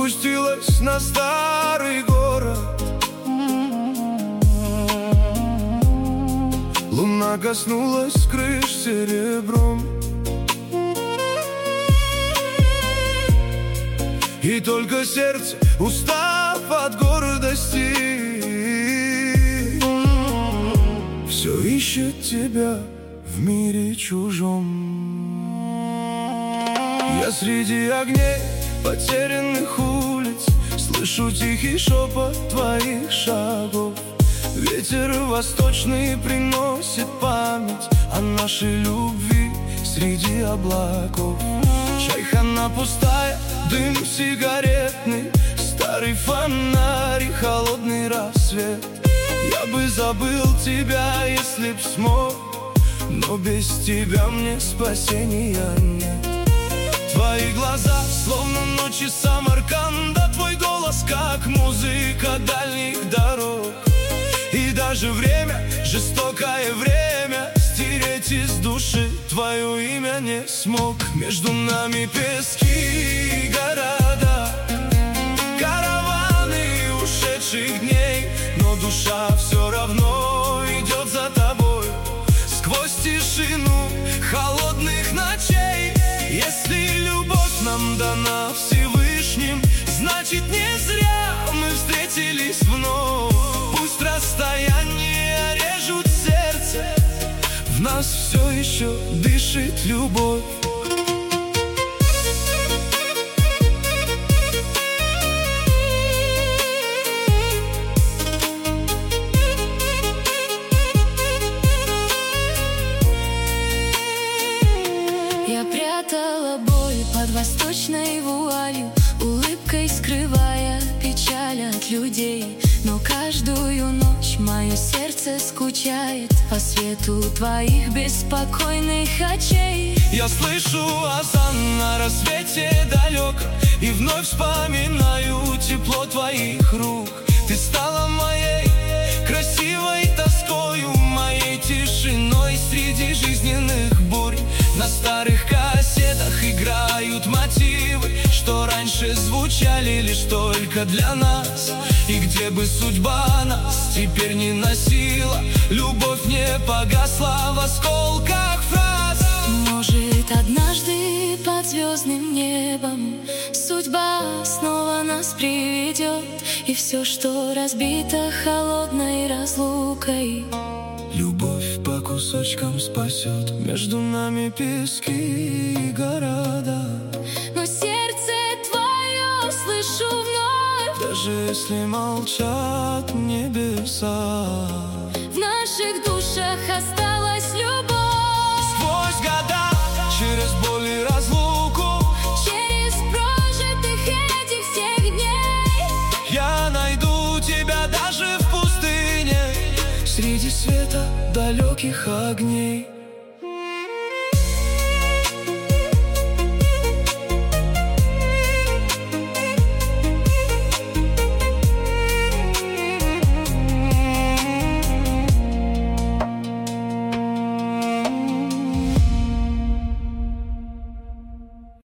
спустилась на старый город. Луна коснулась крыш серебром, и только сердце, устав от гордости, все ищет тебя в мире чужом. Я среди огней потерянных улиц слышу тихий шепот твоих шагов. Ветер восточный приносит память о нашей любви среди облаков. Чайхана пустая, дым сигаретный, старый фонарь и холодный рассвет. Я бы забыл тебя, если б смог, но без тебя мне спасения нет. Твои глаза, словно ночи Самарканда, твой голос, как музыка дальних дорог. И даже время, жестокое время, стереть из души твое имя не смог. Между нами пески и города, караваны ушедших дней, но душа все равно идет за тобой сквозь тишину холодных ночей. Если любовь нам дана Всевышним, значит не зря мы встретились вновь. Пусть расстояния режут сердце, в нас все еще дышит любовь. Я прятала боль под восточной вуалью, улыбкой скрывая печаль от людей. Но каждую ночь мое сердце скучает по свету твоих беспокойных очей. Я слышу азан на рассвете далек, и вновь вспоминаю тепло твоих рук. Ты стала моей красивой тоскою, моей тишиной среди жизненных бурь. На старых кассетах играют мотивы, что раньше звучали лишь только для нас. И где бы судьба нас теперь не носила, любовь не погасла в осколках фраз. Может, однажды под звездным небом судьба снова нас приведет, и все, что разбито холодной разлукой, любовь по кусочкам спасет. Между нами пески и города, но сердце твое слышу вновь. даже если молчат небеса, В наших душах осталась любовь. сквозь года, через боль и разлуку, Через прожитых этих всех дней я найду тебя даже в пустыне, среди света далеких огней.